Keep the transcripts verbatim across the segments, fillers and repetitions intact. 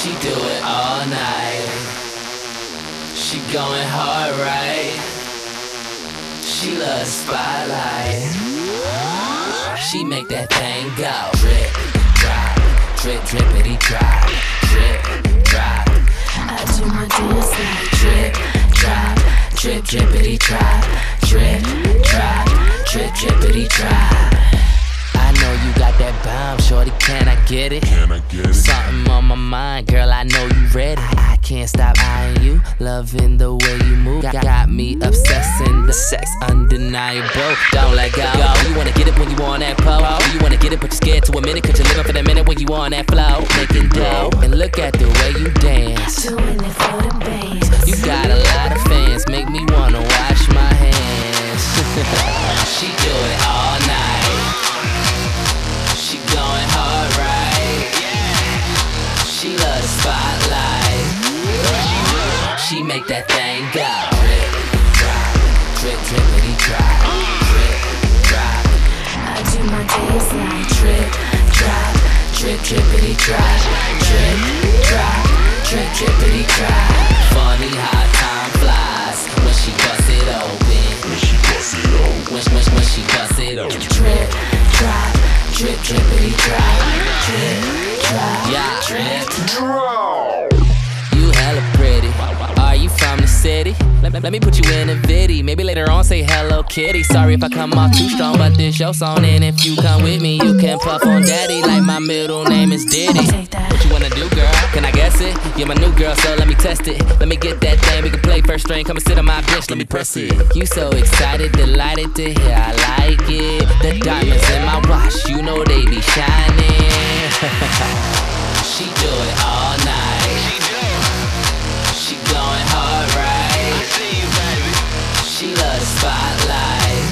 She do it all night. She going hard, right? She loves spotlight. She make that thing go. Drip, drop, drip, drippity drop. Drip, drop. I do my dance like drip, drop, drip, drippity drop. Drip, drop, drip, drippity drop. I know you got that bomb, shorty, can I get it? Can I get it? Something on my mind, girl, I know you ready. I can't stop eyeing you, loving the way you move. Got, got me obsessing, the sex undeniable. Don't let go. You wanna get it when you on that pole. You wanna get it but you're scared to admit it, cause you're living for the minute when you on that flow. Making dough, and look at the way you dance. doing it for the bands. You got a lot of fans, make me wanna wash my hands. She do it all night. She going hard, right? She love the spotlight. She make that thing go. Drip, drop, drip, drippity drop. Drip, drop. I do my dance like Drip, drop, drip, drippity drop. Drip, drop, drip, drippity drop. Funny how time flies when she bust it open. When she bust it open. When, when, when she bust it open. Drip, drop. Drip, drippity drop. Drip, drop. Yeah, drip, Drop. You hella pretty. Are you from the city? Let, let me put you in a viddy. Maybe later on say hello kitty. Sorry if I come off too strong, but this your song, and if you come with me, you can puff on daddy like my middle name is Diddy. Take that. What you wanna do, girl? Can I guess it? You're my new girl, so let me test it. Let me get that thing, we can play first string. Come and sit on my bitch, let me press it. You so excited, delighted to hear I like it. The diamonds in my watch, you know they be shining. She do it all night. She going hard, right? She love the spotlight.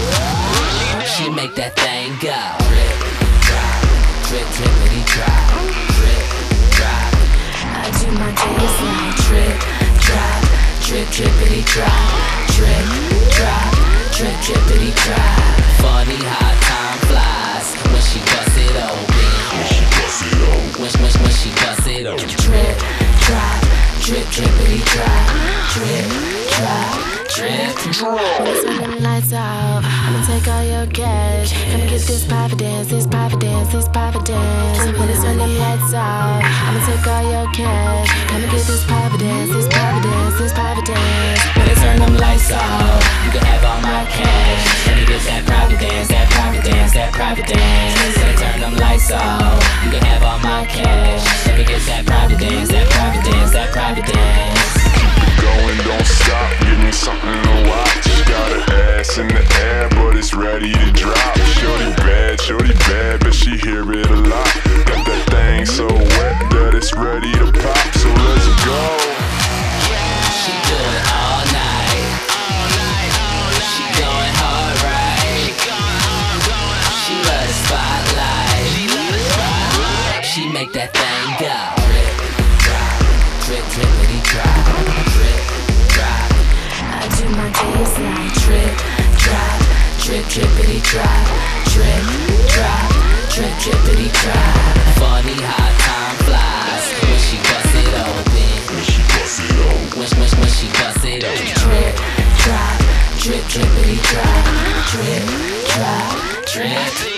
She make that thing go. Drip, drop, drip, drippity drop. Drip, drop. I do my dance like Drip, drop, drip, drippity drop. Drip, drop, drip, drippity drop. Funny how time flies when she bust it open. When she bust it open. When, when, when she bust it open. Drip, drop, drip, drippity drop. Drip, drop, drip, drop. When it's when them lights out, I'ma take all your cash. Come get this private dance, this private dance, this private dance. When it's when them lights out, I'ma take all your cash. Come get this private dance, this private dance, this private dance. When they turn them lights off, you can have all my cash. Let me get that private dance, that private dance, that private dance. When they turn them lights off, you can have all my cash. Let me get that private dance, that private dance, that private dance. Going, don't stop, give me something to watch. Got her ass in the air, but it's ready to drop. Shorty bad, shorty bad, but she hear it a lot. Got that thing so wet that it's ready to pop, so let's go. She do it all night. She going hard, right? She love the spotlight. She make that thing go. Drip, drop, drip, drippity drop. Drip, drop. I do my dance like Drip, drop, drip, drippity drop. Drip, drop, drip, drippity drop. Funny how time flies when she bust it open. When she bust it open. When, when, when she bust it open. Drip, drop, drip, drippity drop. Drip, drop, drip.